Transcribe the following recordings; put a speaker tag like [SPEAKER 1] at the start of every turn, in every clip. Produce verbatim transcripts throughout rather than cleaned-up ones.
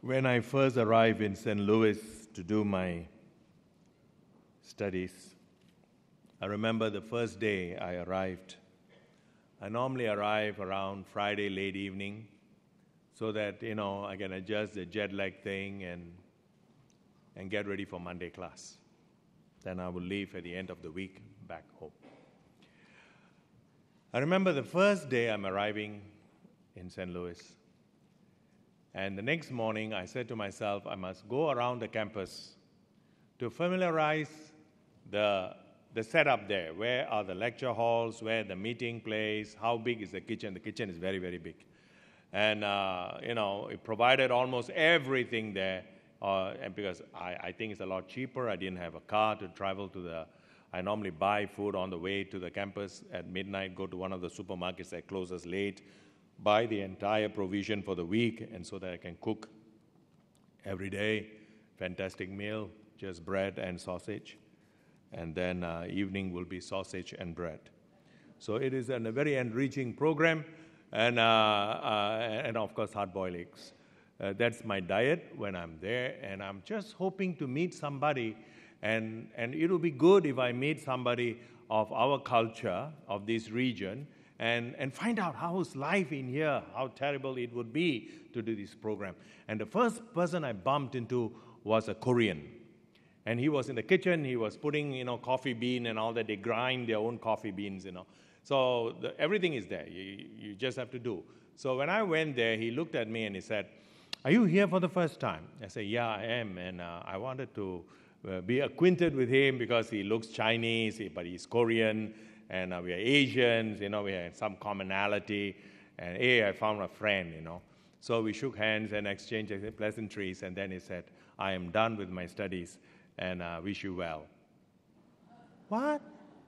[SPEAKER 1] When I first arrived in Saint Louis to do my studies, I remember the first day I arrived. I normally arrive around Friday late evening so that, you know, I can adjust the jet lag thing and, and get ready for Monday class. Then I will leave at the end of the week back home. I remember the first day I'm arriving in Saint Louis. And the next morning, I said to myself, I must go around the campus to familiarize the, the setup there. Where are the lecture halls? Where the meeting place? How big is the kitchen? The kitchen is very, very big. And, uh, you know, it provided almost everything there. Uh, and because I, I think it's a lot cheaper. I didn't have a car to travel to the... I normally buy food on the way to the campus at midnight, go to one of the supermarkets that closes late, buy the entire provision for the week, and so that I can cook every day. Fantastic meal, just bread and sausage. And then uh, evening will be sausage and bread. So it is an, a very enriching program, and, uh, uh, and of course, hard-boiled eggs. Uh, that's my diet when I'm there, and I'm just hoping to meet somebody, and, and it will be good if I meet somebody of our culture, of this region, And, and find out how's life in here, how terrible it would be to do this program. And the first person I bumped into was a Korean. And he was in the kitchen, he was putting, you know, coffee bean and all that. They grind their own coffee beans, you know. So the, everything is there. You, you just have to do. So when I went there, he looked at me and he said, "Are you here for the first time?" I said, "Yeah, I am." And uh, I wanted to uh, be acquainted with him because he looks Chinese, but he's Korean. And uh, we are Asians, you know, we have some commonality. And, hey, I found a friend, you know. So we shook hands and exchanged pleasantries. And then he said, "I am done with my studies and uh, wish you well." What?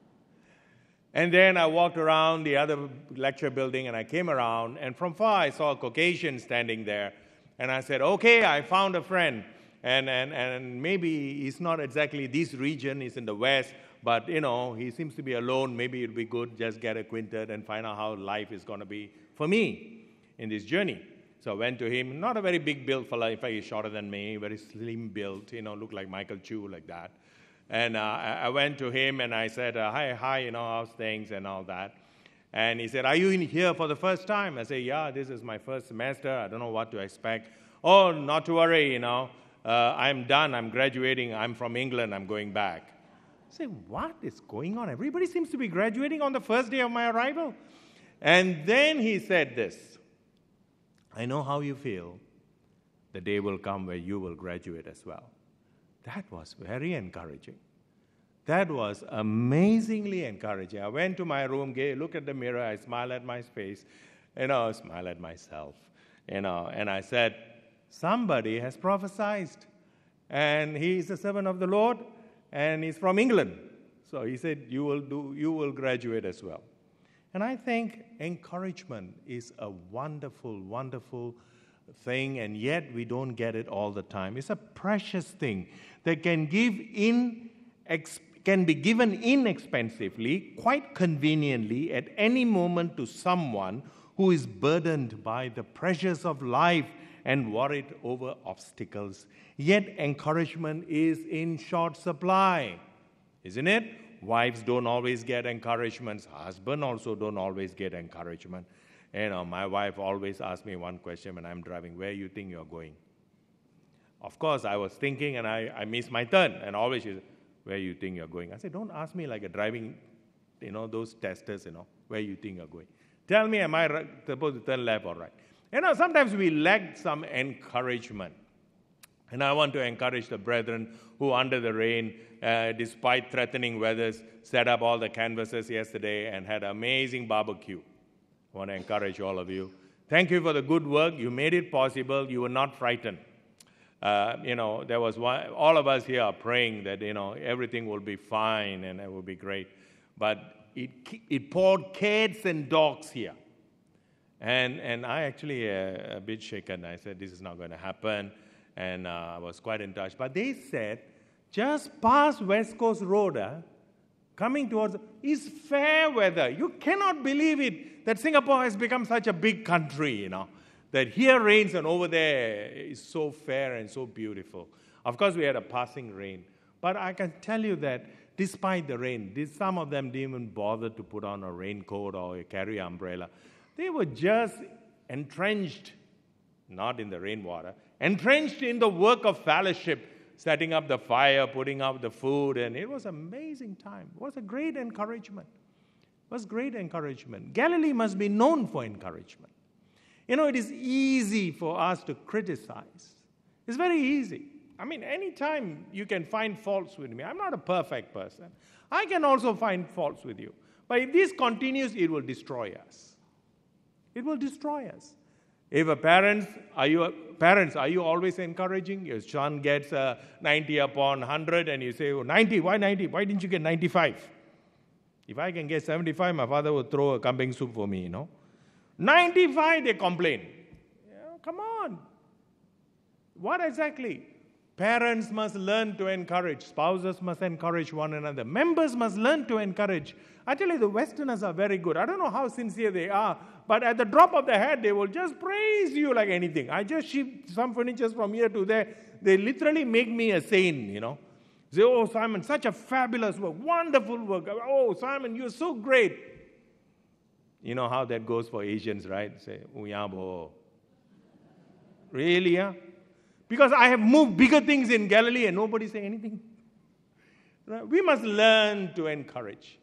[SPEAKER 1] And then I walked around the other lecture building and I came around. And from far I saw a Caucasian standing there. And I said, "Okay, I found a friend. And, and, and maybe he's not exactly this region, he's in the West. But, you know, he seems to be alone. Maybe it would be good just get acquainted and find out how life is going to be for me in this journey." So I went to him. Not a very big build fella. In fact, he's shorter than me, very slim built, you know, looked like Michael Chu, like that. And uh, I went to him and I said, uh, hi, hi, you know, how's things and all that. And he said, "Are you in here for the first time?" I said, "Yeah, this is my first semester. I don't know what to expect." "Oh, not to worry, you know. Uh, I'm done. I'm graduating. I'm from England. I'm going back." I say, "What is going on? Everybody seems to be graduating on the first day of my arrival." And then he said this, "I know how you feel. The day will come where you will graduate as well." That was very encouraging. That was amazingly encouraging. I went to my room, looked at the mirror, I smiled at my face, you know, smiled at myself, you know, and I said, somebody has prophesied, and he is a servant of the Lord. And he's from England. So he said, you will do, you will graduate as well. And I think encouragement is a wonderful, wonderful thing, and yet we don't get it all the time. It's a precious thing that can give in, ex, can be given inexpensively, quite conveniently, at any moment to someone who is burdened by the pressures of life and worried over obstacles. Yet encouragement is in short supply, isn't it? Wives don't always get encouragements. Husbands also don't always get encouragement. You know, my wife always asks me one question when I'm driving: "Where you think you're going?" Of course, I was thinking and I, I missed my turn. And always she said, "Where you think you're going?" I said, "Don't ask me like a driving, you know, those testers, you know, where you think you're going. Tell me, am I right, supposed to turn left or right?" You know, sometimes we lack some encouragement. And I want to encourage the brethren who, under the rain, uh, despite threatening weathers, set up all the canvases yesterday and had an amazing barbecue. I want to encourage all of you. Thank you for the good work. You made it possible. You were not frightened. Uh, you know, there was one, all of us here are praying that, you know, everything will be fine and it will be great. But it, it poured cats and dogs here. And and I actually uh, a bit shaken. I said, this is not going to happen. And uh, I was quite in touch. But they said, just past West Coast Road, uh, coming towards, is fair weather. You cannot believe it, that Singapore has become such a big country, you know. that here rains and over there is so fair and so beautiful. Of course, we had a passing rain. But I can tell you that despite the rain, some of them didn't even bother to put on a raincoat or carry an umbrella. They were just entrenched, not in the rainwater, entrenched in the work of fellowship, setting up the fire, putting out the food, and it was an amazing time. It was a great encouragement. It was great encouragement. Galilee must be known for encouragement. You know, it is easy for us to criticize. It's very easy. I mean, anytime you can find faults with me. I'm not a perfect person. I can also find faults with you. But if this continues, it will destroy us. It will destroy us. If a parents, are you parents, are you always encouraging? Your son gets a ninety upon one hundred and you say, oh, ninety, why ninety? Why didn't you get ninety-five? If I can get seventy-five, my father would throw a kambing soup for me, you know. ninety-five, they complain. Yeah, come on. What exactly? Parents must learn to encourage. Spouses must encourage one another. Members must learn to encourage. I tell you, the Westerners are very good. I don't know how sincere they are, but at the drop of the hat, they will just praise you like anything. I just ship some furniture from here to there. They literally make me a saint, you know. Say, oh, Simon, such a fabulous work, wonderful work. Oh, Simon, you're so great. You know how that goes for Asians, right? Say, uyabo. Really, yeah? Because I have moved bigger things in Galilee and nobody say anything. Right? We must learn to encourage.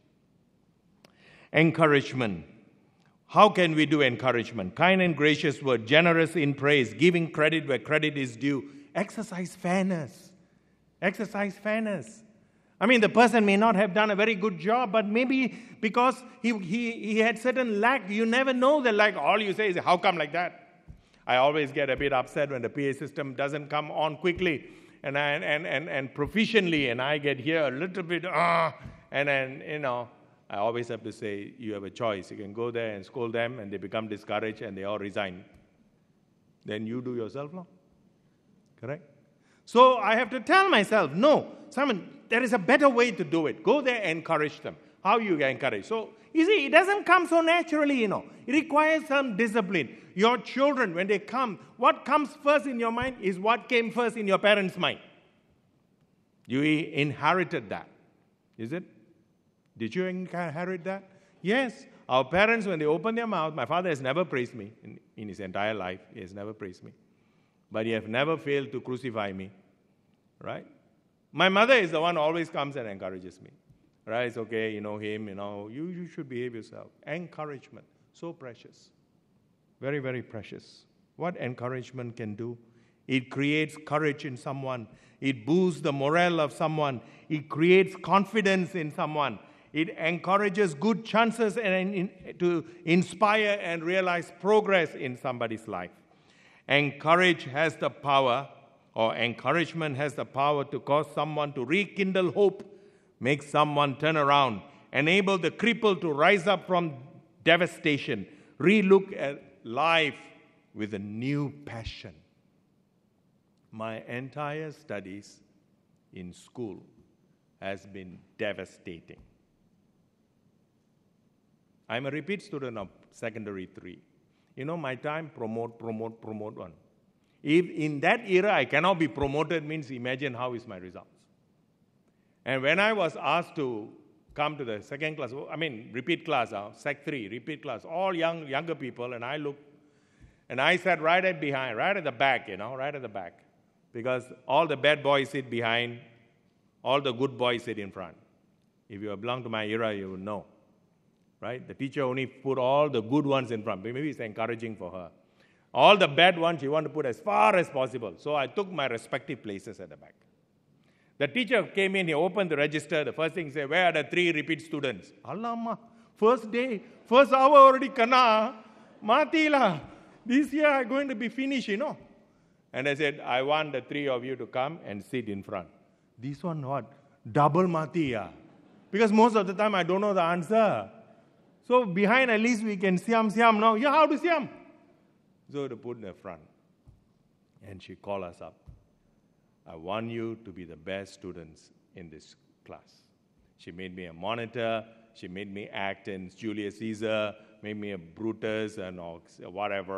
[SPEAKER 1] Encouragement. How can we do encouragement? Kind and gracious word, generous in praise, giving credit where credit is due. Exercise fairness. Exercise fairness. I mean, the person may not have done a very good job, but maybe because he, he, he had certain lack, you never know the lack. All you say is, how come like that? I always get a bit upset when the P A system doesn't come on quickly and and and and, and proficiently, and I get here a little bit, ah, uh, and then, you know, I always have to say, you have a choice. You can go there and scold them, and they become discouraged, and they all resign. Then you do yourself, no? Correct? So I have to tell myself, no, Simon, there is a better way to do it. Go there and encourage them. How you encourage? So, you see, it doesn't come so naturally, you know. It requires some discipline. Your children, when they come, what comes first in your mind is what came first in your parents' mind. You inherited that. Is it? Did you inherit that? Yes. Our parents, when they open their mouth, my father has never praised me in, in his entire life. He has never praised me. But he has never failed to crucify me. Right? My mother is the one who always comes and encourages me. Right? It's okay, you know him, you know, you, you should behave yourself. Encouragement. So precious. Very, very precious. What encouragement can do? It creates courage in someone. It boosts the morale of someone. It creates confidence in someone. It encourages good chances and in, to inspire and realize progress in somebody's life. Encourage has the power, or encouragement has the power to cause someone to rekindle hope, make someone turn around, enable the crippled to rise up from devastation, relook at life with a new passion. My entire studies in school has been devastating. I'm a repeat student of secondary three. You know, my time, promote, promote, promote one. If in that era I cannot be promoted, means imagine how is my results. And when I was asked to come to the second class, I mean, repeat class, uh, sec three, repeat class, all young younger people, and I looked, and I sat right at behind, right at the back, you know, right at the back. Because all the bad boys sit behind, all the good boys sit in front. If you belong to my era, you would know. Right? The teacher only put all the good ones in front. Maybe it's encouraging for her. All the bad ones she wanted to put as far as possible. So I took my respective places at the back. The teacher came in, he opened the register. The first thing he said, where are the three repeat students? Allama, first day, first hour already kana. Mati lah. This year I'm going to be finished, you know. And I said, I want the three of you to come and sit in front. This one what? Double mati, yeah. Because most of the time I don't know the answer. So behind at least we can siam siam now. Yeah, how to siam? So to put in the front. And she called us up. I want you to be the best students in this class. She made me a monitor. She made me act in Julius Caesar, made me a Brutus and whatever.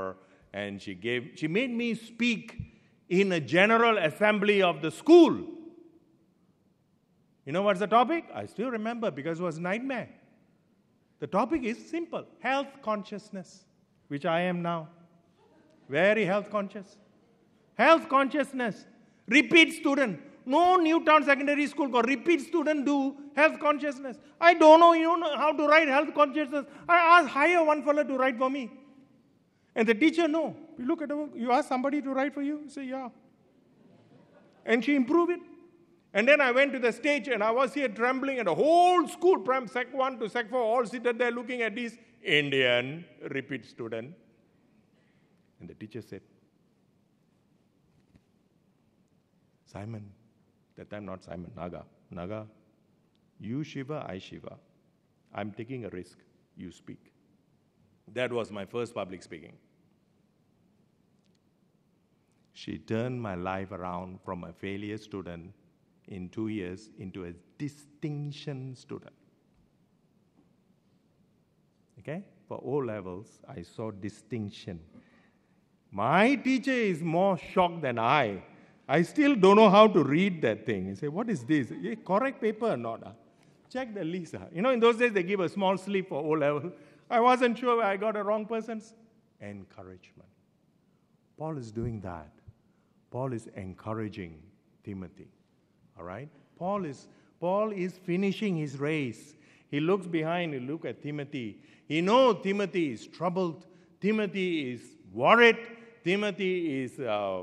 [SPEAKER 1] And she gave, she made me speak in a general assembly of the school. You know what's the topic? I still remember because it was a nightmare. The topic is simple, health consciousness, which I am now. Very health conscious. Health consciousness. Repeat student. No Newtown Secondary School got repeat student do health consciousness. I don't know, you know how to write health consciousness. I asked, hire one fellow to write for me. And the teacher, no. You look at her, you ask somebody to write for you? You say, yeah. And she improved it. And then I went to the stage and I was here trembling, and the whole school, from Sec one to Sec four, all seated there looking at this Indian repeat student. And the teacher said, Simon, that time not Simon, Naga. Naga, you Shiva, I Shiva. I'm taking a risk. You speak. That was my first public speaking. She turned my life around from a failure student in two years into a distinction student. Okay? For O levels, I saw distinction. My teacher is more shocked than I. I still don't know how to read that thing. He say, what is this? Correct paper or not? Check the list. You know, in those days, they give a small slip for O level. I wasn't sure I got a wrong person's. Encouragement. Paul is doing that. Paul is encouraging Timothy. All right? Paul is, Paul is finishing his race. He looks behind, he looks at Timothy. He knows Timothy is troubled. Timothy is worried. Timothy is uh,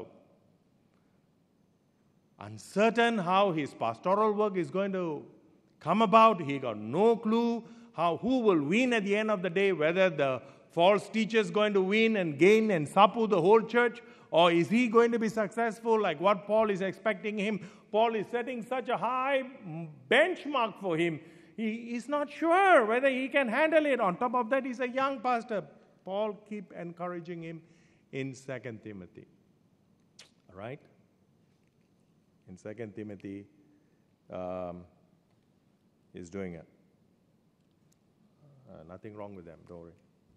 [SPEAKER 1] uncertain how his pastoral work is going to come about. He got no clue how who will win at the end of the day, whether the false teacher is going to win and gain and sapu the whole church, or is he going to be successful like what Paul is expecting him? Paul is setting such a high benchmark for him. He is not sure whether he can handle it. On top of that, he's a young pastor. Paul keep encouraging him in Second Timothy. All right? In Second Timothy, um, he's doing it. Uh, nothing wrong with them, don't worry.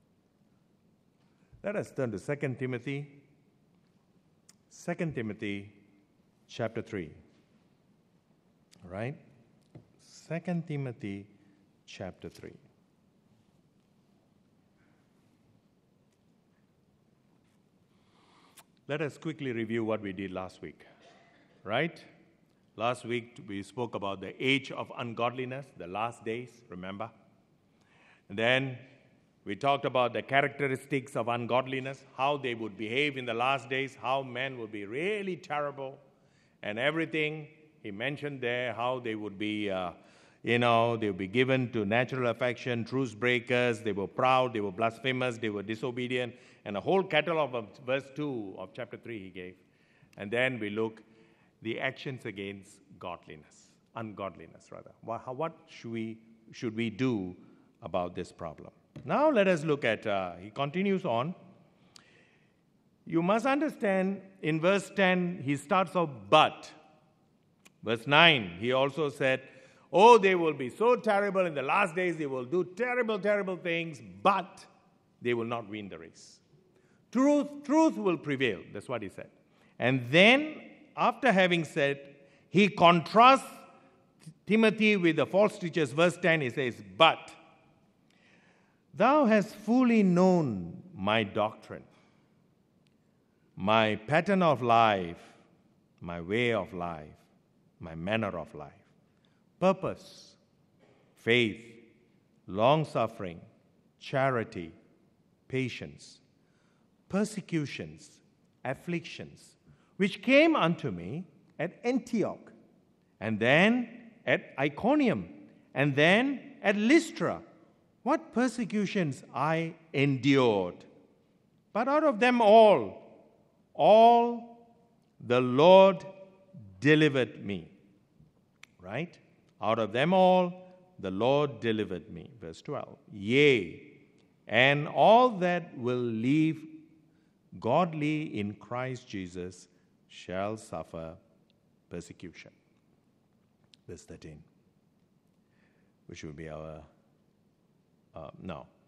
[SPEAKER 1] Let us turn to Second Timothy. Second Timothy chapter three. All right? Second Timothy chapter three. Let us quickly review what we did last week. Right? Last week we spoke about the age of ungodliness, the last days, remember? And then we talked about the characteristics of ungodliness, how they would behave in the last days, how men would be really terrible, and everything he mentioned there, how they would be, uh, you know, they would be given to natural affection, truce breakers, they were proud, they were blasphemous, they were disobedient, and a whole catalog of verse two of chapter three he gave. And then we look the actions against godliness, ungodliness rather. What should we, should we do about this problem? Now let us look at, uh, he continues on. You must understand, in verse ten, he starts off, but. Verse nine, he also said, oh, they will be so terrible in the last days, they will do terrible, terrible things, but they will not win the race. Truth, truth will prevail, that's what he said. And then, after having said, he contrasts Timothy with the false teachers. Verse ten, he says, but thou hast fully known my doctrine, my pattern of life, my way of life, my manner of life, purpose, faith, long-suffering, charity, patience, persecutions, afflictions, which came unto me at Antioch, and then at Iconium, and then at Lystra. What persecutions I endured. But out of them all, all the Lord delivered me. Right? Out of them all, the Lord delivered me. Verse twelve. Yea, and all that will live godly in Christ Jesus shall suffer persecution. Verse thirteen, which will be our Uh, no.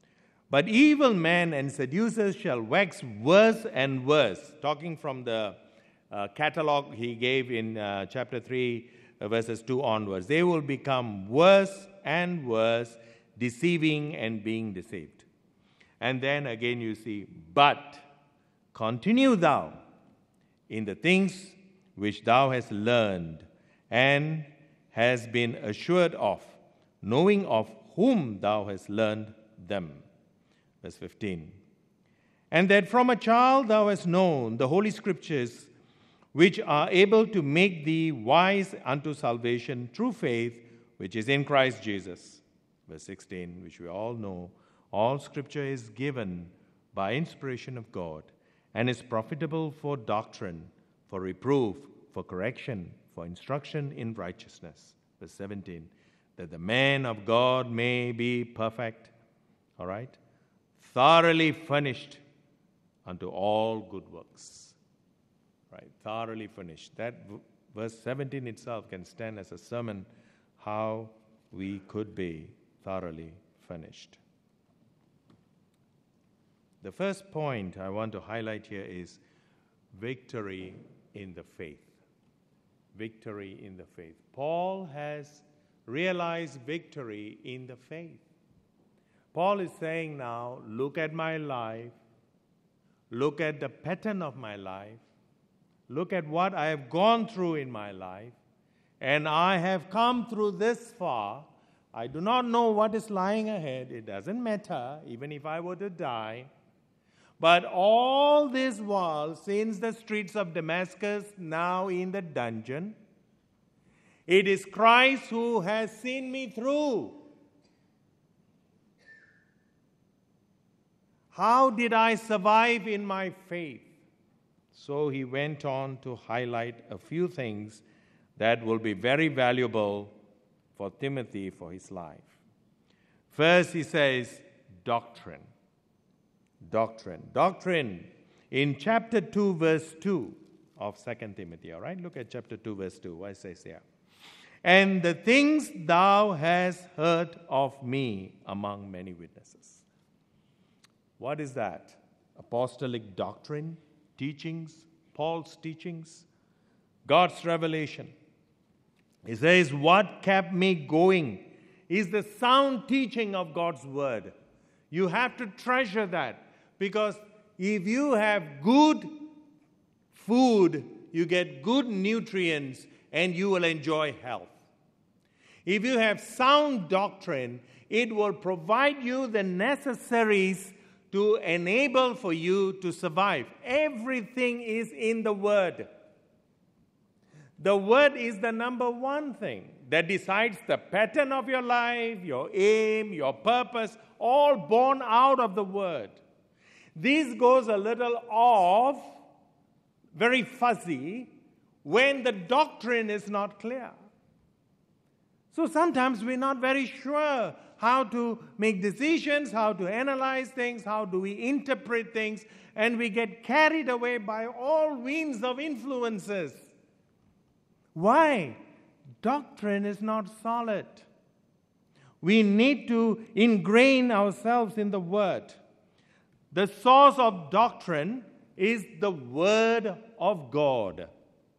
[SPEAKER 1] But evil men and seducers shall wax worse and worse. Talking from the uh, catalog he gave in uh, chapter three, uh, verses two onwards. They will become worse and worse, deceiving and being deceived. And then again you see, but continue thou in the things which thou hast learned and has been assured of, knowing of whom thou hast learned them. Verse fifteen. And that from a child thou hast known the Holy Scriptures, which are able to make thee wise unto salvation through faith, which is in Christ Jesus. Verse sixteen, which we all know, all Scripture is given by inspiration of God and is profitable for doctrine, for reproof, for correction, for instruction in righteousness. Verse seventeen, that the man of God may be perfect, all right, thoroughly furnished unto all good works. Right, thoroughly furnished. That v- verse seventeen itself can stand as a sermon how we could be thoroughly furnished. The first point I want to highlight here is victory in the faith. Victory in the faith. Paul has realized victory in the faith. Paul is saying now, look at my life, look at the pattern of my life, look at what I have gone through in my life, and I have come through this far. I do not know what is lying ahead. It doesn't matter, even if I were to die. But all this while, since the streets of Damascus, now in the dungeon, it is Christ who has seen me through. How did I survive in my faith? So he went on to highlight a few things that will be very valuable for Timothy for his life. First, he says, doctrine. Doctrine. Doctrine in chapter two, verse two of Second Timothy. All right, look at chapter two, verse two. What it says here. And the things thou hast heard of me among many witnesses. What is that? Apostolic doctrine, teachings, Paul's teachings, God's revelation. He says, what kept me going is the sound teaching of God's word. You have to treasure that, because if you have good food, you get good nutrients and you will enjoy health. If you have sound doctrine, it will provide you the necessaries to enable for you to survive. Everything is in the Word. The Word is the number one thing that decides the pattern of your life, your aim, your purpose, all born out of the Word. This goes a little off, very fuzzy, when the doctrine is not clear. So sometimes we're not very sure how to make decisions, how to analyze things, how do we interpret things, and we get carried away by all winds of influences. Why? Doctrine is not solid. We need to ingrain ourselves in the Word. The source of doctrine is the Word of God.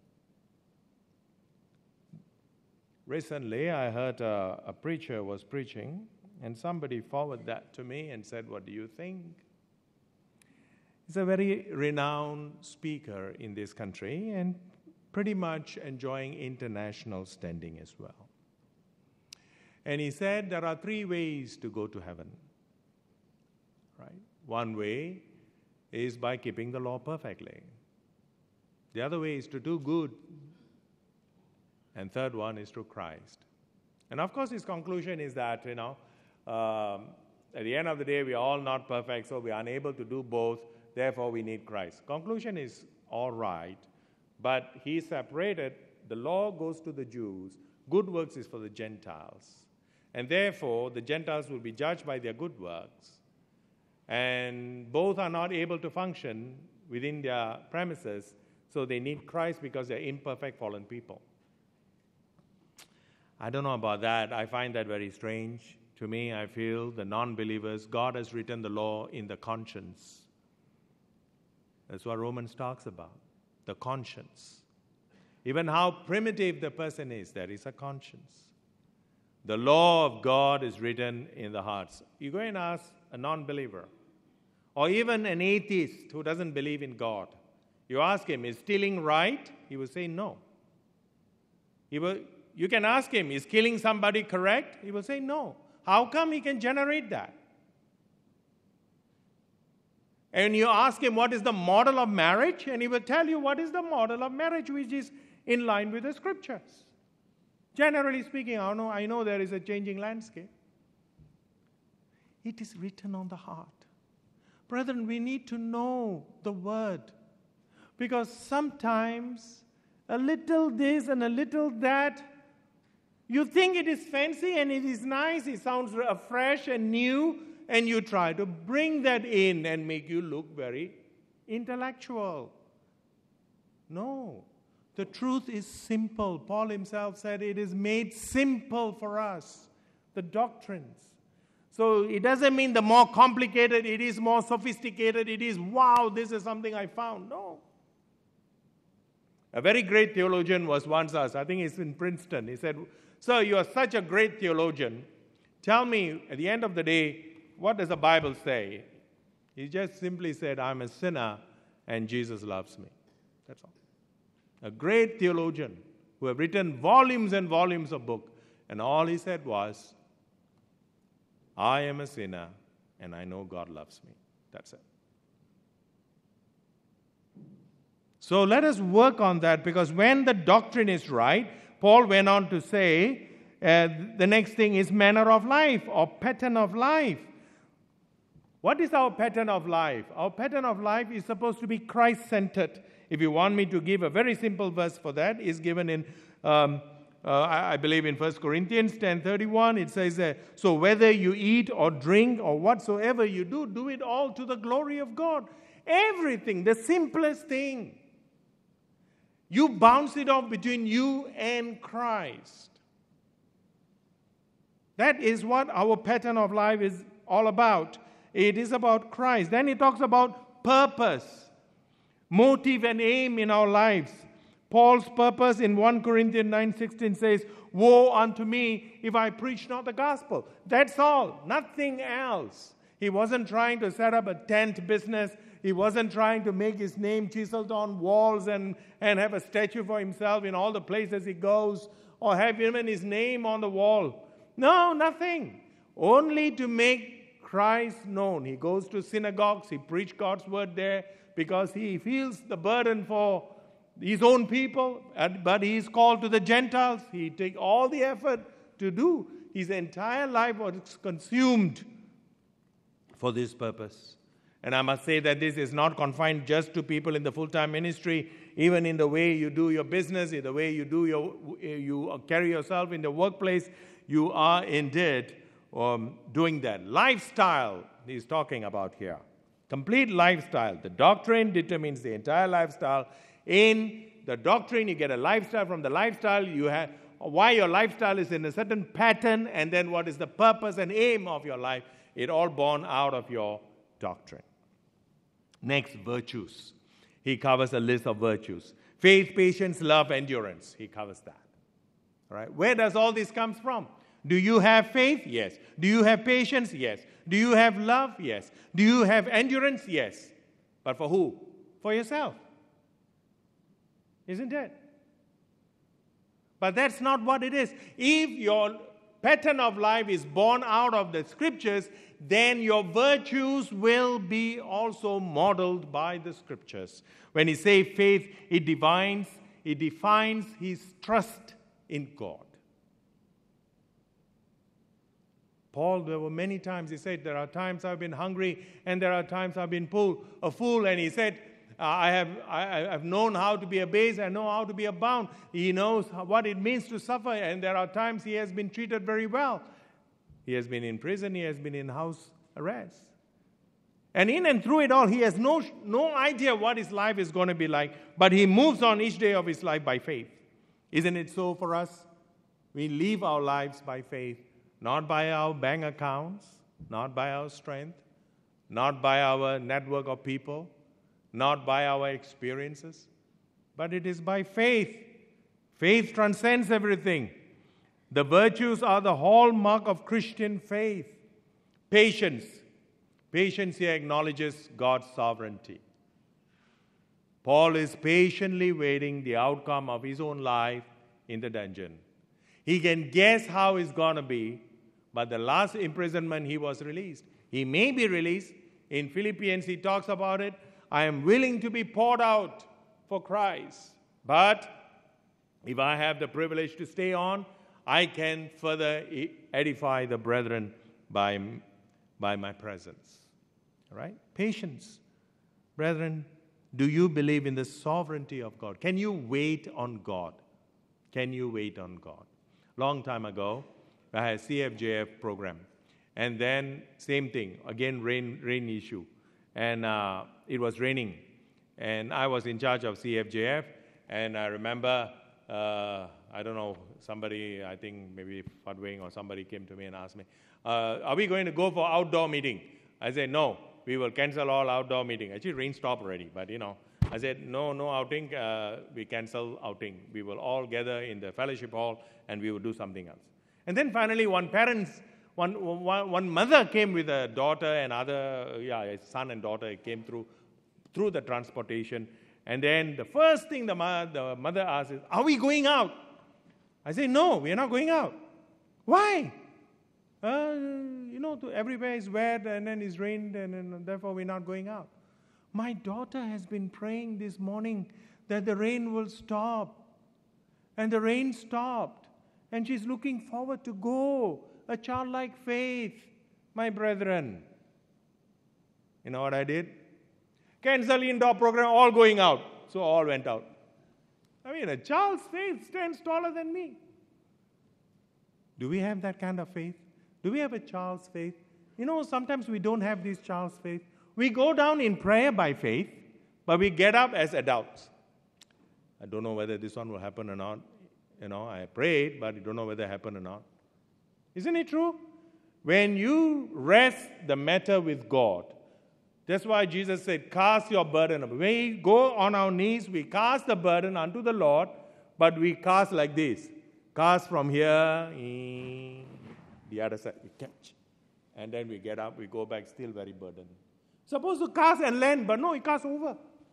[SPEAKER 1] Recently, I heard a, a preacher was preaching, and somebody forwarded that to me and said, what do you think? He's a very renowned speaker in this country and pretty much enjoying international standing as well. And he said there are three ways to go to heaven. Right? One way is by keeping the law perfectly. The other way is to do good. And third one is through Christ. And of course his conclusion is that, you know, um, at the end of the day, we are all not perfect, so we are unable to do both. Therefore, we need Christ. Conclusion is all right, but he separated. The law goes to the Jews. Good works is for the Gentiles. And therefore, the Gentiles will be judged by their good works. And both are not able to function within their premises, so they need Christ because they're imperfect, fallen people. I don't know about that. I find that very strange To me, I feel the non-believers, God has written the law in the conscience. That's what Romans talks about, the conscience. Even how primitive the person is, there is a conscience. The law of God is written in the hearts. You go and ask a non-believer, or even an atheist who doesn't believe in God. You ask him, is stealing right? He will say no. He will, you can ask him, is killing somebody correct? He will say no. How come he can generate that? And you ask him what is the model of marriage, and he will tell you what is the model of marriage, which is in line with the scriptures. Generally speaking, I know, I know there is a changing landscape. It is written on the heart. Brethren, we need to know the word, because sometimes a little this and a little that, you think it is fancy and it is nice, it sounds fresh and new, and you try to bring that in and make you look very intellectual. No. The truth is simple. Paul himself said it is made simple for us, the doctrines. So it doesn't mean the more complicated it is, more sophisticated it is, wow, this is something I found. No. A very great theologian was once asked, I think it's in Princeton, he said, sir, you are such a great theologian. Tell me, at the end of the day, what does the Bible say? He just simply said, I'm a sinner and Jesus loves me. That's all. A great theologian who have written volumes and volumes of books, and all he said was, I am a sinner and I know God loves me. That's it. So let us work on that, because when the doctrine is right, Paul went on to say, uh, the next thing is manner of life or pattern of life. What is our pattern of life? Our pattern of life is supposed to be Christ-centered. If you want me to give a very simple verse for that, is given in, um, uh, I, I believe in First Corinthians ten thirty-one. It says, uh, so whether you eat or drink or whatsoever you do, do it all to the glory of God. Everything, the simplest thing. You bounce it off between you and Christ. That is what our pattern of life is all about. It is about Christ. Then he talks about purpose, motive and aim in our lives. Paul's purpose in First Corinthians nine sixteen says, woe unto me if I preach not the gospel. That's all, nothing else. He wasn't trying to set up a tent business. He wasn't trying to make his name chiseled on walls and, and have a statue for himself in all the places he goes, or have even his name on the wall. No, nothing. Only to make Christ known. He goes to synagogues, he preaches God's word there because he feels the burden for his own people, but he is called to the Gentiles. He takes all the effort to do. His entire life was consumed for this purpose. And I must say that this is not confined just to people in the full-time ministry. Even in the way you do your business, in the way you do your, you carry yourself in the workplace, you are indeed um, doing that. Lifestyle he's talking about here. Complete lifestyle. The doctrine determines the entire lifestyle. In the doctrine, you get a lifestyle. From the lifestyle, you have why your lifestyle is in a certain pattern, and then what is the purpose and aim of your life. It all born out of your doctrine. Next, virtues. He covers a list of virtues. Faith, patience, love, endurance. He covers that. All right. Where does all this come from? Do you have faith? Yes. Do you have patience? Yes. Do you have love? Yes. Do you have endurance? Yes. But for who? For yourself. Isn't it? But that's not what it is. If your pattern of life is born out of the scriptures, then your virtues will be also modeled by the scriptures. When he says faith, it defines, it defines his trust in God. Paul, there were many times he said, there are times I've been hungry and there are times I've been poor, a fool. And he said, I have I, I've known how to be abased, I know how to be abound. He knows what it means to suffer, and there are times he has been treated very well. He has been in prison, he has been in house arrest. And in and through it all, he has no, no idea what his life is going to be like, but he moves on each day of his life by faith. Isn't it so for us? We live our lives by faith, not by our bank accounts, not by our strength, not by our network of people, not by our experiences, but it is by faith. Faith transcends everything. The virtues are the hallmark of Christian faith. Patience. Patience here acknowledges God's sovereignty. Paul is patiently waiting the outcome of his own life in the dungeon. He can guess how it's going to be, but the last imprisonment he was released. He may be released. In Philippians he talks about it. I am willing to be poured out for Christ. But if I have the privilege to stay on, I can further edify the brethren by, by my presence. All right? Patience. Brethren, do you believe in the sovereignty of God? Can you wait on God? Can you wait on God? Long time ago, I had a C F J F program. And then, same thing, again, rain, rain issue. And uh, it was raining. And I was in charge of C F J F. And I remember, uh, I don't know, somebody, I think maybe Fadwing or somebody came to me and asked me, uh, are we going to go for outdoor meeting? I said, no, we will cancel all outdoor meeting. Actually, rain stopped already, but you know. I said, no, no outing, uh, we cancel outing. We will all gather in the fellowship hall and we will do something else. And then finally, one parents, one, one, one mother came with a daughter and other, yeah, a son and daughter came through, through the transportation. And then the first thing the, ma- the mother asked is, are we going out? I say, no, we are not going out. Why? Uh, you know, everywhere is wet and then it's rained and, and therefore we're not going out. My daughter has been praying this morning that the rain will stop. And the rain stopped. And she's looking forward to go. A childlike faith, my brethren. You know what I did? Cancel indoor program, all going out. So all went out. I mean, a child's faith stands taller than me. Do we have that kind of faith? Do we have a child's faith? You know, sometimes we don't have this child's faith. We go down in prayer by faith, but we get up as adults. I don't know whether this one will happen or not. You know, I prayed, but I don't know whether it happened or not. Isn't it true? When you rest the matter with God, that's why Jesus said, cast your burden. When we go on our knees, we cast the burden unto the Lord, but we cast like this. Cast from here, the other side, we catch. And then we get up, we go back, still very burdened. Supposed to cast and land, but no, he cast over.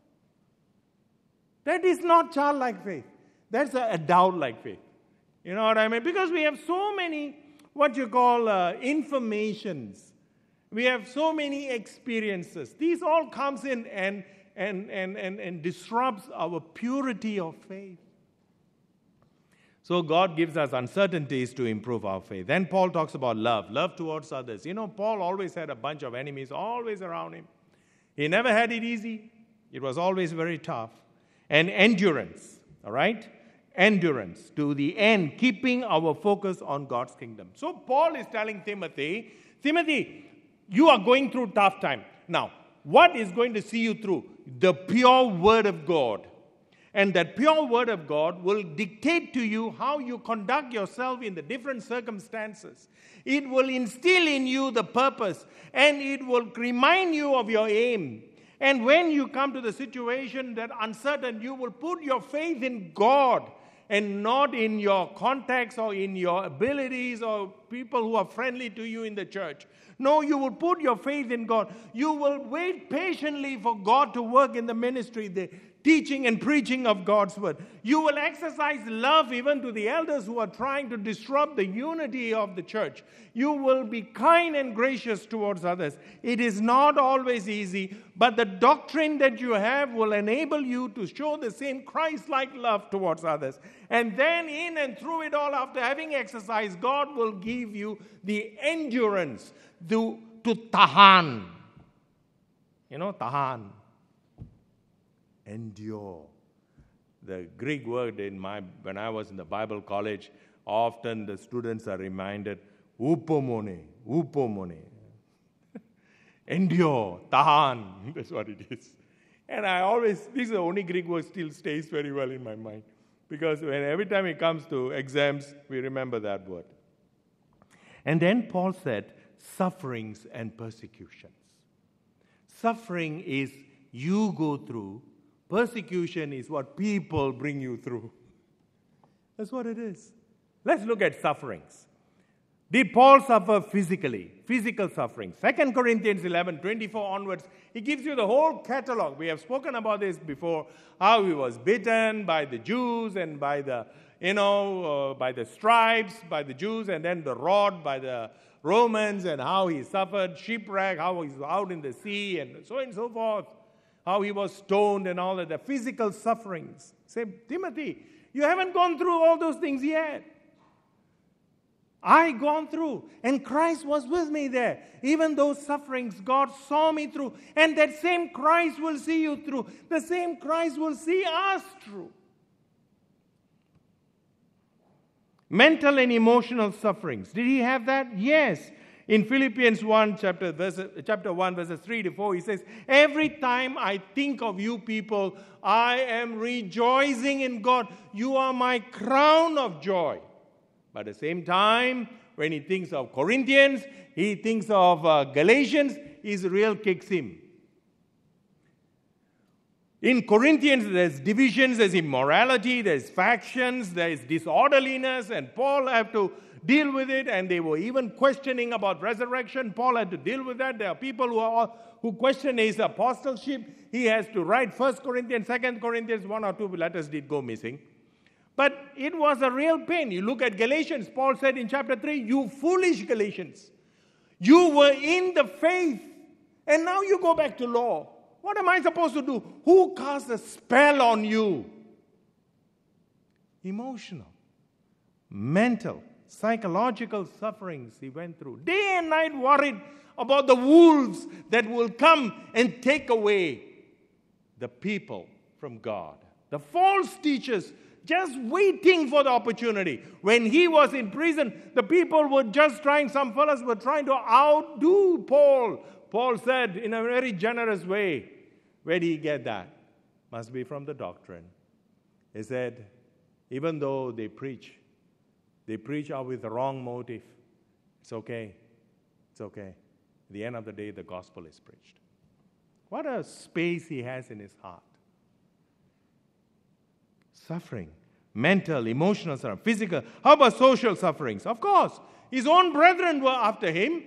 [SPEAKER 1] That is not childlike faith. That's an adult-like faith. You know what I mean? Because we have so many, what you call uh, informations. We have so many experiences. These all comes in and, and, and, and, and disrupts our purity of faith. So God gives us uncertainties to improve our faith. Then Paul talks about love, love towards others. You know, Paul always had a bunch of enemies always around him. He never had it easy. It was always very tough. And endurance, all right? Endurance to the end, keeping our focus on God's kingdom. So Paul is telling Timothy, Timothy, you are going through tough time. Now, what is going to see you through? The pure word of God. And that pure word of God will dictate to you how you conduct yourself in the different circumstances. It will instill in you the purpose, and it will remind you of your aim. And when you come to the situation that uncertain, you will put your faith in God and not in your contacts or in your abilities or people who are friendly to you in the church. No, you will put your faith in God. You will wait patiently for God to work in the ministry, the teaching and preaching of God's word. You will exercise love even to the elders who are trying to disrupt the unity of the church. You will be kind and gracious towards others. It is not always easy, but the doctrine that you have will enable you to show the same Christ-like love towards others. And then in and through it all, after having exercised, God will give you the endurance to, to tahan. You know, tahan. Endure. The Greek word in my, when I was in the Bible college, often the students are reminded, upomone, upomone. Endure, tahan, that's what it is. And I always, this is the only Greek word still stays very well in my mind. Because when every time it comes to exams, we remember that word. And then Paul said, sufferings and persecutions. Suffering is you go through. Persecution is what people bring you through. That's what it is. Let's look at sufferings. Did Paul suffer physically? Physical suffering. Second Corinthians eleven, twenty-four onwards, he gives you the whole catalog. We have spoken about this before, how he was bitten by the Jews and by the, you know, uh, by the stripes, by the Jews, and then the rod by the Romans, and how he suffered shipwreck, how he was out in the sea, and so on and so forth, how he was stoned and all of the physical sufferings. Say, Timothy, you haven't gone through all those things yet. I gone through, and Christ was with me there. Even those sufferings, God saw me through, and that same Christ will see you through. The same Christ will see us through. Mental and emotional sufferings. Did he have that? Yes. In Philippians one, chapter, verse, chapter one, verses three to four, he says, every time I think of you people, I am rejoicing in God. You are my crown of joy. But at the same time, when he thinks of Corinthians, he thinks of uh, Galatians, his real kicks him. In Corinthians, there's divisions, there's immorality, there's factions, there's disorderliness, and Paul had to deal with it, and they were even questioning about resurrection. Paul had to deal with that. There are people who are who question his apostleship. He has to write First Corinthians, Second Corinthians, one or two letters did go missing. But it was a real pain. You look at Galatians, Paul said in chapter three, you foolish Galatians, you were in the faith, and now you go back to law. What am I supposed to do? Who cast a spell on you? Emotional, mental, psychological sufferings he went through. Day and night worried about the wolves that will come and take away the people from God. The false teachers just waiting for the opportunity. When he was in prison, the people were just trying, some fellows were trying to outdo Paul. Paul said in a very generous way, where did he get that? Must be from the doctrine. He said, even though they preach, they preach out with the wrong motive. It's okay. It's okay. At the end of the day, the gospel is preached. What a space he has in his heart. Suffering, mental, emotional suffering, physical. How about social sufferings? Of course, his own brethren were after him.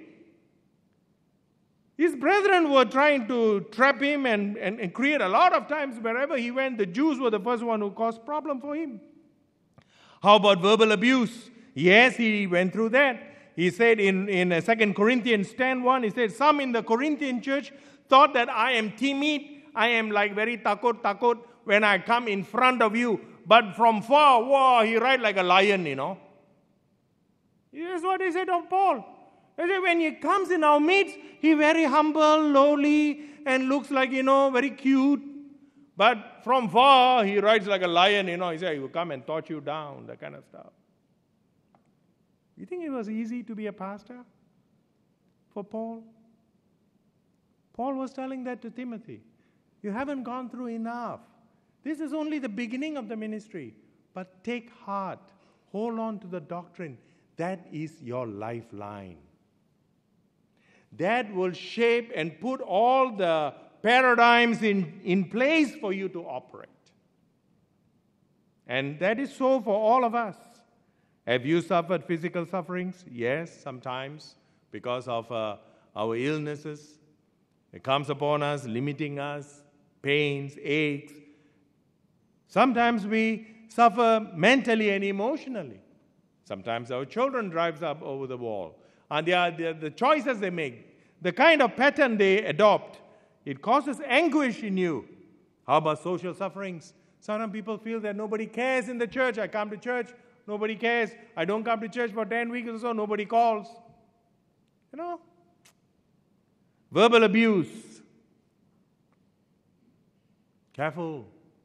[SPEAKER 1] His brethren were trying to trap him and, and, and create a lot of times wherever he went, the Jews were the first one who caused problem for him. How about verbal abuse? Yes, he went through that. He said in, in Second Corinthians ten one, he said, some in the Corinthian church thought that I am timid, I am like very takut, takut when I come in front of you. But from far, wow, he ride like a lion, you know. Here's what he said of Paul. He said, when he comes in our midst, he very humble, lowly, and looks like, you know, very cute. But from far, he rides like a lion, you know. He said, he will come and torch you down, that kind of stuff. You think it was easy to be a pastor for Paul? Paul was telling that to Timothy. You haven't gone through enough. This is only the beginning of the ministry. But take heart. Hold on to the doctrine. That is your lifeline. That will shape and put all the paradigms in, in place for you to operate. And that is so for all of us. Have you suffered physical sufferings? Yes, sometimes, because of uh, our illnesses. It comes upon us, limiting us, pains, aches. Sometimes we suffer mentally and emotionally. Sometimes our children drives up over the wall. And they are, they are the choices they make, the kind of pattern they adopt, it causes anguish in you. How about social sufferings? Some people feel that nobody cares in the church. I come to church, nobody cares. I don't come to church for ten weeks or so, nobody calls. You know? Verbal abuse. Careful.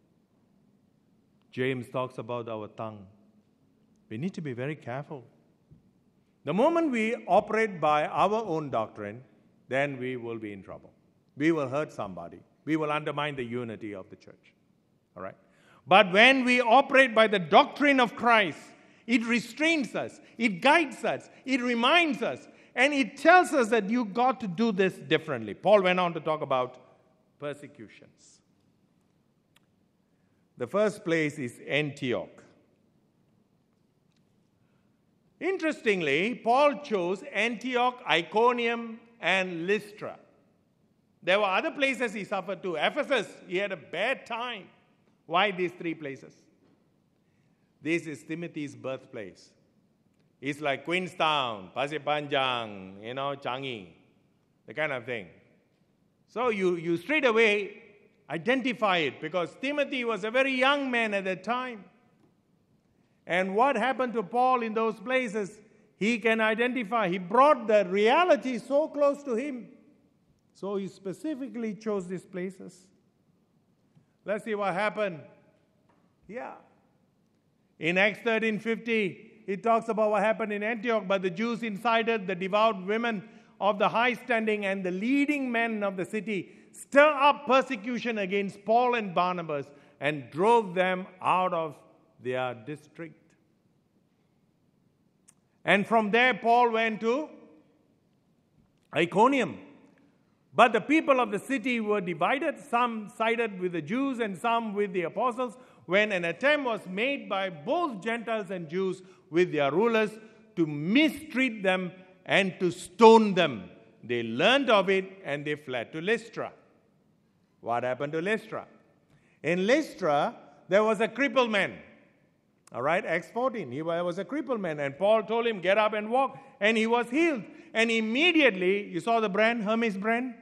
[SPEAKER 1] James talks about our tongue. We need to be very careful. The moment we operate by our own doctrine, then we will be in trouble. We will hurt somebody. We will undermine the unity of the church. All right? But when we operate by the doctrine of Christ, It restrains us. It guides us. It reminds us. And it tells us that you got to do this differently. Paul went on to talk about persecutions. The first place is Antioch. Interestingly, Paul chose Antioch, Iconium, and Lystra. There were other places he suffered too. Ephesus, he had a bad time. Why these three places? This is Timothy's birthplace. It's like Queenstown, Pasir Panjang, you know, Changi, the kind of thing. So you, you straight away identify it because Timothy was a very young man at that time. And what happened to Paul in those places, he can identify. He brought the reality so close to him. So he specifically chose these places. Let's see what happened. Yeah. In Acts thirteen fifty, it talks about what happened in Antioch. But the Jews incited the devout women of the high standing and the leading men of the city, stir up persecution against Paul and Barnabas, and drove them out of their district. And from there, Paul went to Iconium. But the people of the city were divided. Some sided with the Jews and some with the apostles, when an attempt was made by both Gentiles and Jews with their rulers to mistreat them and to stone them. They learned of it and they fled to Lystra. What happened to Lystra? In Lystra, there was a crippled man. All right, Acts fourteen, he was a crippled man. And Paul told him, get up and walk. And he was healed. And immediately, you saw the brand, Hermes brand?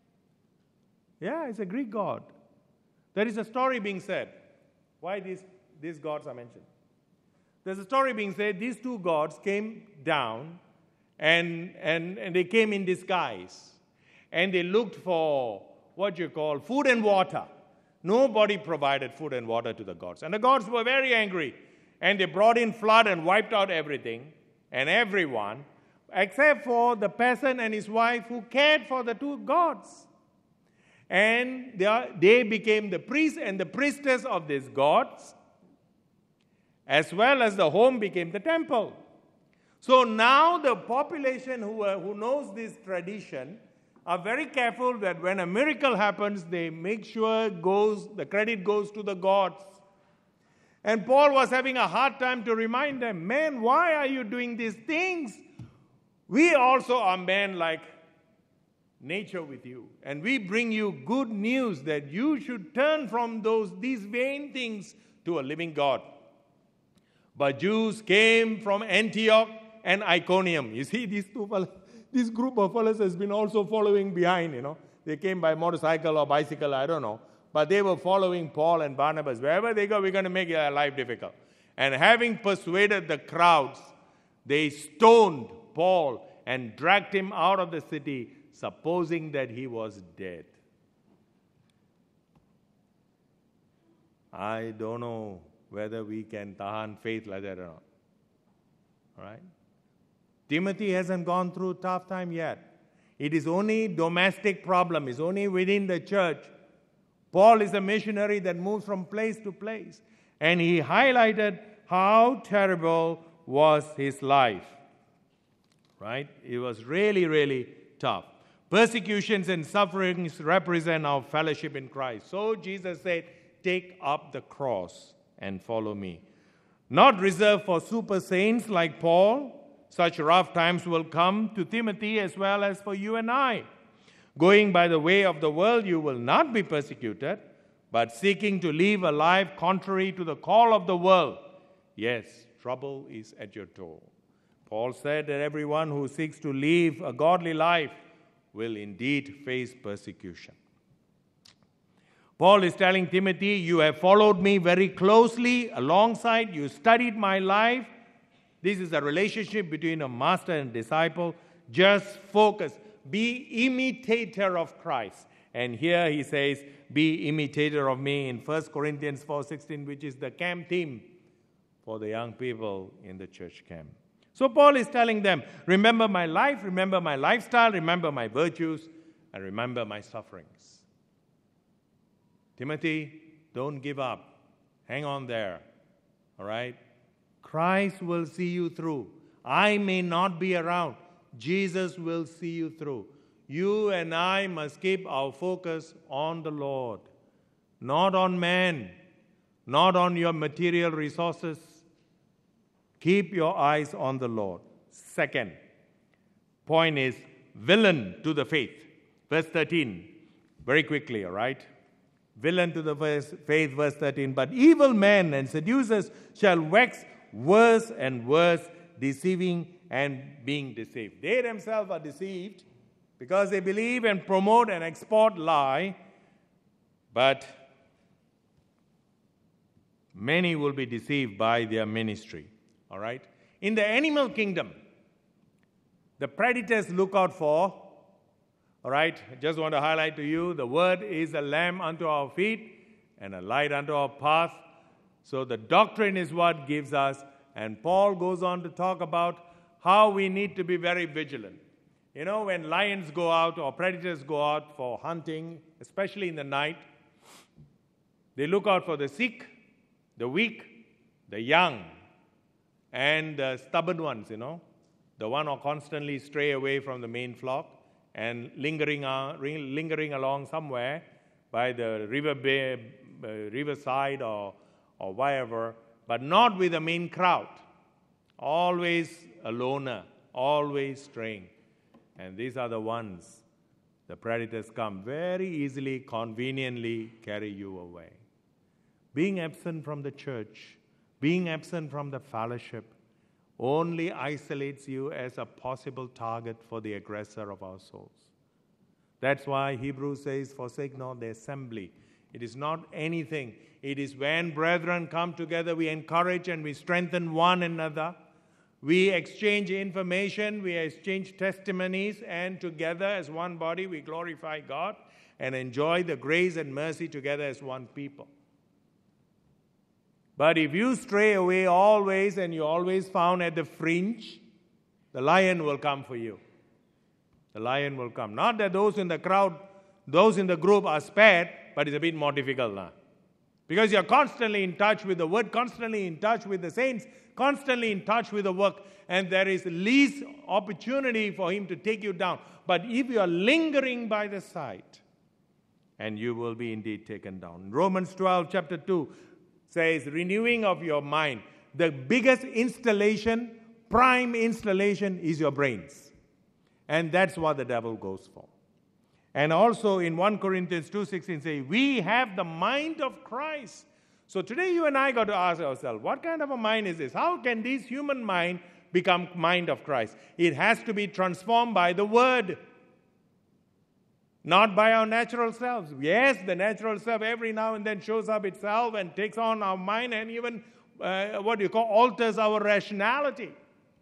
[SPEAKER 1] Yeah, it's a Greek god. There is a story being said. Why these, these gods are mentioned? There's a story being said, these two gods came down and, and, and they came in disguise. And they looked for what you call food and water. Nobody provided food and water to the gods. And the gods were very angry. And they brought in flood and wiped out everything and everyone, except for the peasant and his wife who cared for the two gods. And they, are, they became the priest and the priestess of these gods, as well as the home became the temple. So now the population who, uh, who knows this tradition are very careful that when a miracle happens, they make sure goes the credit goes to the gods. And Paul was having a hard time to remind them, man, why are you doing these things? We also are men like nature with you. And we bring you good news that you should turn from those these vain things to a living God. But Jews came from Antioch and Iconium. You see, these two fellas, this group of fellows has been also following behind, you know. They came by motorcycle or bicycle, I don't know. But they were following Paul and Barnabas. Wherever they go, we're going to make their life difficult. And having persuaded the crowds, they stoned Paul and dragged him out of the city, supposing that he was dead. I don't know whether we can tahan faith like that or not. All right? Timothy hasn't gone through tough time yet. It is only domestic problem. It's only within the church. Paul is a missionary that moves from place to place. And he highlighted how terrible was his life. Right? It was really, really tough. Persecutions and sufferings represent our fellowship in Christ. So Jesus said, take up the cross and follow me. Not reserved for super saints like Paul. Such rough times will come to Timothy as well as for you and I. Going by the way of the world, you will not be persecuted, but seeking to live a life contrary to the call of the world. Yes, trouble is at your door. Paul said that everyone who seeks to live a godly life will indeed face persecution. Paul is telling Timothy, you have followed me very closely alongside, you studied my life. This is a relationship between a master and disciple. Just focus. Be imitator of Christ. And here he says, be imitator of me in First Corinthians four sixteen, which is the camp theme for the young people in the church camp. So Paul is telling them, remember my life, remember my lifestyle, remember my virtues, and remember my sufferings. Timothy, don't give up. Hang on there. All right? Christ will see you through. I may not be around. Jesus will see you through. You and I must keep our focus on the Lord, not on man, not on your material resources. Keep your eyes on the Lord. Second point is villain to the faith. Verse thirteen, very quickly, all right? Villain to the faith, verse thirteen. But evil men and seducers shall wax worse and worse, deceiving and being deceived. They themselves are deceived because they believe and promote and export lie, but many will be deceived by their ministry. All right? In the animal kingdom, the predators look out for, all right, I just want to highlight to you, the word is a lamp unto our feet and a light unto our path. So the doctrine is what gives us, and Paul goes on to talk about how we need to be very vigilant. You know, when lions go out or predators go out for hunting, especially in the night, they look out for the sick, the weak, the young, and the stubborn ones, you know, the one who constantly stray away from the main flock and lingering uh, lingering along somewhere by the river bay, uh, riverside or, or wherever, but not with the main crowd. Always a loner, always straying. And these are the ones, the predators come very easily, conveniently carry you away. Being absent from the church, being absent from the fellowship, only isolates you as a possible target for the aggressor of our souls. That's why Hebrews says, forsake not the assembly. It is not anything. It is when brethren come together, we encourage and we strengthen one another. We exchange information, we exchange testimonies, and together as one body, we glorify God and enjoy the grace and mercy together as one people. But if you stray away always and you're always found at the fringe, the lion will come for you. The lion will come. Not that those in the crowd, those in the group are spared, but it's a bit more difficult now. Because you're constantly in touch with the word, constantly in touch with the saints, constantly in touch with the work, and there is least opportunity for him to take you down. But if you are lingering by the side, and you will be indeed taken down. Romans twelve, chapter two, says, renewing of your mind. The biggest installation, prime installation, is your brains. And that's what the devil goes for. And also in First Corinthians two sixteen says, we have the mind of Christ. So today you and I got to ask ourselves, what kind of a mind is this? How can this human mind become mind of Christ? It has to be transformed by the Word, not by our natural selves. Yes, the natural self every now and then shows up itself and takes on our mind and even, uh, what do you call, alters our rationality.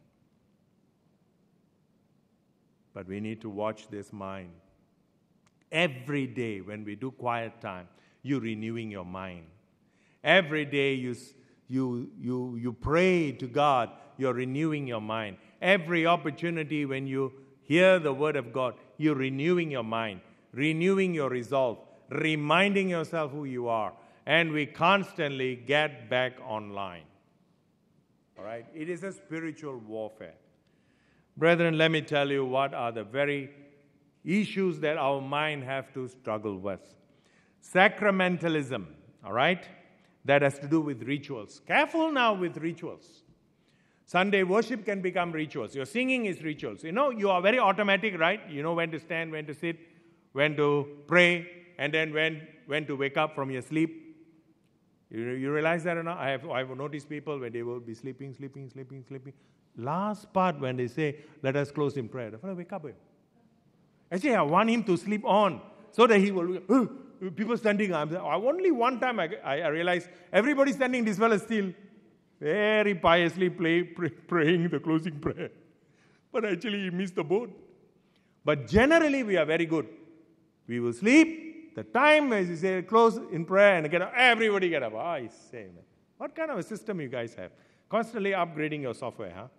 [SPEAKER 1] But we need to watch this mind. Every day when we do quiet time, you're renewing your mind. Every day you, you, you, you pray to God, you're renewing your mind. Every opportunity when you hear the word of God, you're renewing your mind, renewing your resolve, reminding yourself who you are. And we constantly get back online. All right? It is a spiritual warfare. Brethren, let me tell you what are the very issues that our mind have to struggle with. Sacramentalism, all right? That has to do with rituals. Careful now with rituals. Sunday worship can become rituals. Your singing is rituals. You know, you are very automatic, right? You know when to stand, when to sit, when to pray, and then when, when to wake up from your sleep. You, you realize that or not? I have, I have noticed people when they will be sleeping, sleeping, sleeping, sleeping. Last part when they say, let us close in prayer. The fellow wake up. Actually, I want him to sleep on so that he will, uh, people standing. I'm, only one time I, I realized everybody standing, this fellow still very piously play, pray, praying the closing prayer. But actually he missed the boat. But generally we are very good. We will sleep. The time as you say, close in prayer and get up, everybody get up. I say, man, what kind of a system you guys have? Constantly upgrading your software, huh?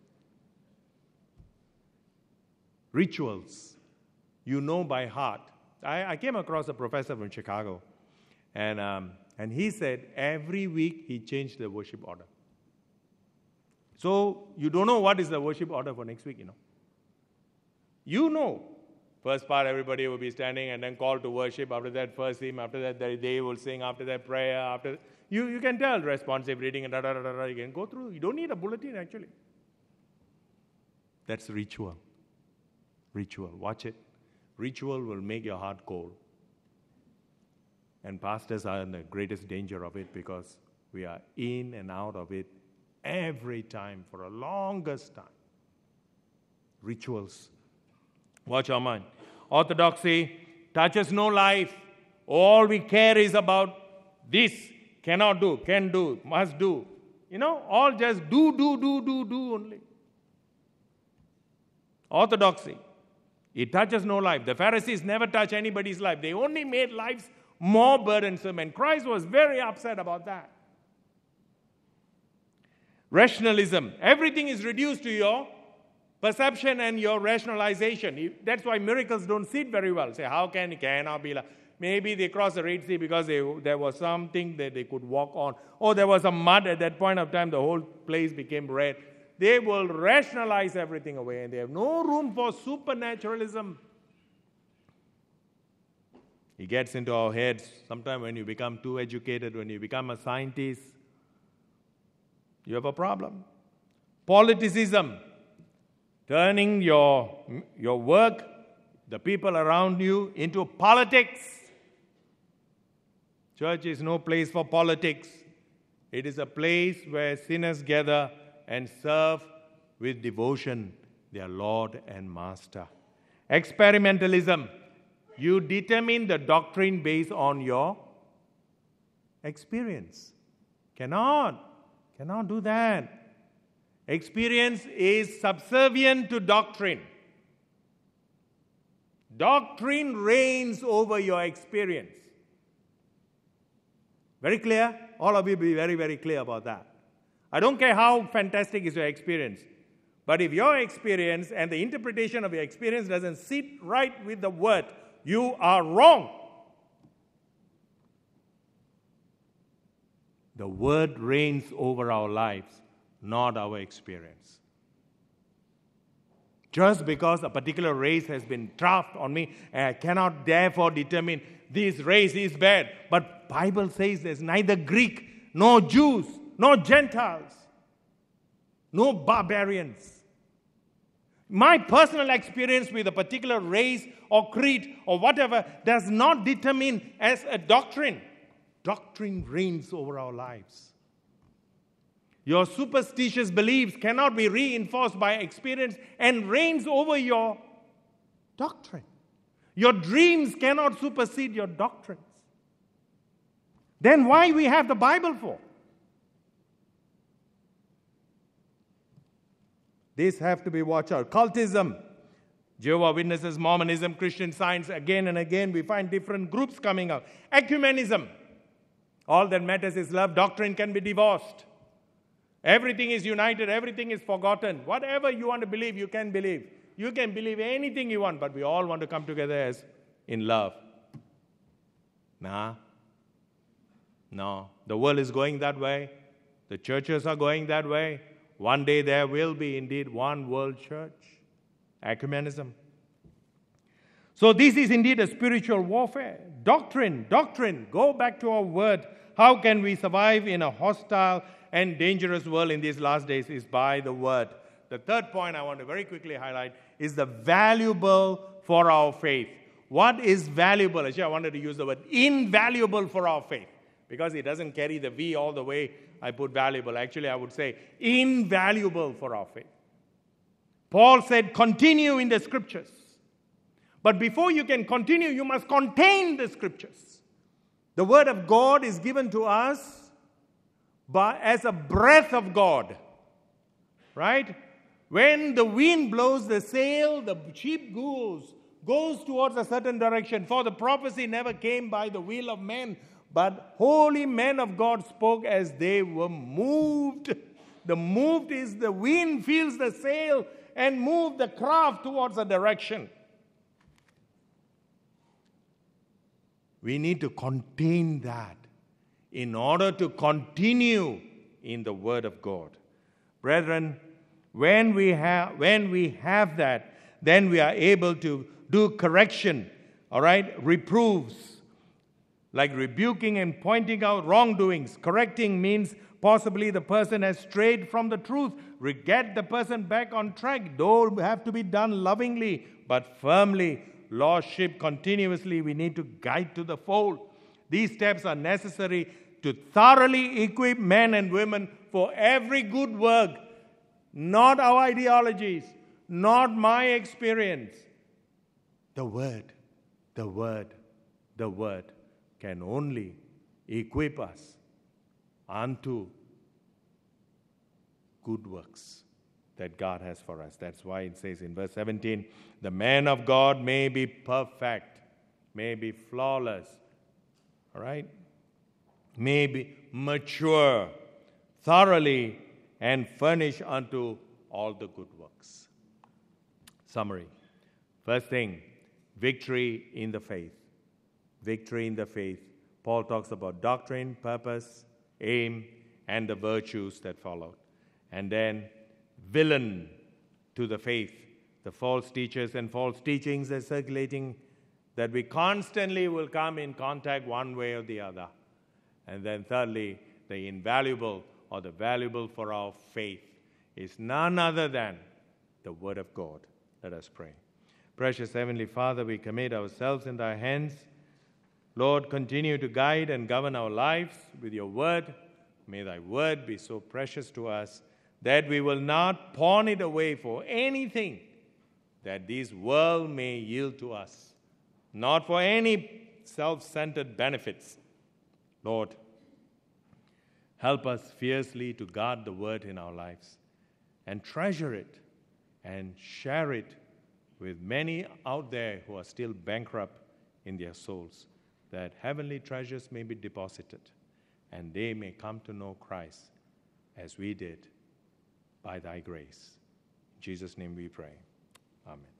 [SPEAKER 1] Rituals. You know by heart. I, I came across a professor from Chicago, and um, and he said every week he changed the worship order. So you don't know what is the worship order for next week, you know. You know. First part, everybody will be standing and then call to worship. After that, first hymn. After that, they will sing. After that, prayer. After that, you, you can tell responsive reading and da, da, da, da, da. You can go through. You don't need a bulletin, actually. That's ritual. Ritual. Watch it. Ritual will make your heart cold. And pastors are in the greatest danger of it because we are in and out of it every time for a longest time. Rituals. Watch our mind. Orthodoxy touches no life. All we care is about this. Cannot do, can do, must do. You know, all just do, do, do, do, do only. Orthodoxy. It touches no life. The Pharisees never touch anybody's life. They only made lives more burdensome. And Christ was very upset about that. Rationalism. Everything is reduced to your perception and your rationalization. That's why miracles don't sit very well. Say, how can it cannot be like? Maybe they crossed the Red Sea because they, there was something that they could walk on. Or there was some mud at that point of time, the whole place became red. They will rationalize everything away and they have no room for supernaturalism. It gets into our heads. Sometimes when you become too educated, when you become a scientist, you have a problem. Politicism. Turning your, your work, the people around you, into politics. Church is no place for politics. It is a place where sinners gather and serve with devotion their Lord and Master. Experimentalism. You determine the doctrine based on your experience. Cannot. Cannot do that. Experience is subservient to doctrine. Doctrine reigns over your experience. Very clear? All of you be very, very clear about that. I don't care how fantastic is your experience, but if your experience and the interpretation of your experience doesn't sit right with the Word, you are wrong. The Word reigns over our lives, not our experience. Just because a particular race has been thrust on me, I cannot therefore determine this race is bad. But Bible says there's neither Greek, nor Jews, nor Gentiles, no barbarians. My personal experience with a particular race or creed or whatever does not determine as a doctrine. Doctrine reigns over our lives. Your superstitious beliefs cannot be reinforced by experience and reigns over your doctrine. Your dreams cannot supersede your doctrines. Then why we have the Bible for? These have to be watched out. Cultism, Jehovah's Witnesses, Mormonism, Christian Science, again and again we find different groups coming out. Ecumenism, all that matters is love. Doctrine can be divorced. Everything is united, everything is forgotten. Whatever you want to believe, you can believe. You can believe anything you want, but we all want to come together as in love. Nah. No. The world is going that way. The churches are going that way. One day there will be indeed one world church. Ecumenism. So this is indeed a spiritual warfare. Doctrine, doctrine. Go back to our word. How can we survive in a hostile and dangerous world in these last days is by the word. The third point I want to very quickly highlight is the valuable for our faith. What is valuable? Actually, I wanted to use the word invaluable for our faith because it doesn't carry the V all the way. I put valuable. Actually, I would say invaluable for our faith. Paul said, continue in the scriptures. But before you can continue, you must contain the scriptures. The word of God is given to us but as a breath of God, right? When the wind blows the sail, the ship goes, goes towards a certain direction. For the prophecy never came by the will of men, but holy men of God spoke as they were moved. The moved is the wind fills the sail and moves the craft towards a direction. We need to contain that in order to continue in the Word of God. Brethren, when we have when we have that, then we are able to do correction, all right? Reproofs, like rebuking and pointing out wrongdoings. Correcting means possibly the person has strayed from the truth. Get the person back on track. Don't have to be done lovingly, but firmly. Lordship continuously, we need to guide to the fold. These steps are necessary to thoroughly equip men and women for every good work. Not our ideologies, not my experience. The Word, the Word, the Word can only equip us unto good works that God has for us. That's why it says in verse seventeen, the man of God may be perfect, may be flawless, all right? May be mature, thoroughly, and furnish unto all the good works. Summary. First thing, victory in the faith. Victory in the faith. Paul talks about doctrine, purpose, aim, and the virtues that followed. And then, villain to the faith. The false teachers and false teachings are circulating that we constantly will come in contact one way or the other. And then thirdly, the invaluable or the valuable for our faith is none other than the Word of God. Let us pray. Precious Heavenly Father, we commit ourselves in thy hands. Lord, continue to guide and govern our lives with your Word. May thy Word be so precious to us that we will not pawn it away for anything that this world may yield to us, not for any self-centered benefits. Lord, help us fiercely to guard the Word in our lives and treasure it and share it with many out there who are still bankrupt in their souls, that heavenly treasures may be deposited and they may come to know Christ as we did by thy grace. In Jesus' name we pray. Amen.